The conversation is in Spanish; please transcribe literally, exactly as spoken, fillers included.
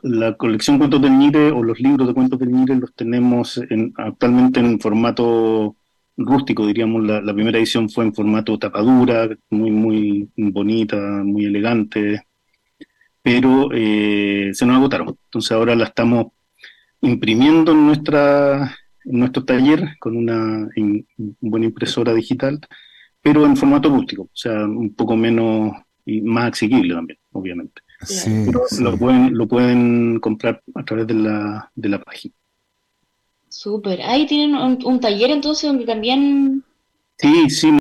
la colección Cuentos del Ñire o los libros de Cuentos del Ñire los tenemos en, actualmente en formato rústico, diríamos. La, la primera edición fue en formato tapadura, muy, muy bonita, muy elegante, pero eh, se nos agotaron. Entonces ahora la estamos imprimiendo en nuestra en nuestro taller con una in, buena impresora digital, pero en formato rústico, o sea, un poco menos y más asequible también, obviamente. Sí, Pero lo sí. pueden, lo pueden comprar a través de la, de la página. Súper. Ahí tienen un, un taller entonces donde también... Sí, sí,